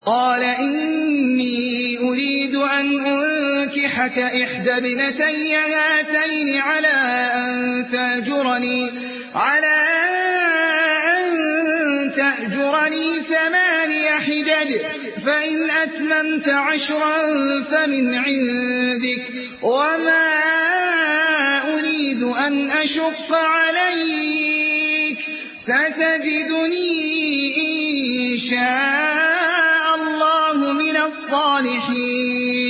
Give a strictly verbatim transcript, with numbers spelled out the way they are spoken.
قال إني أريد أن أنكحك إحدى ابنتي هاتين على أن تأجرني, على أن تأجرني ثماني حجج فإن أتممت عشرا فمن عندك وما أريد أن أشق عليك ستجدني إن شاء الله من الصالحين.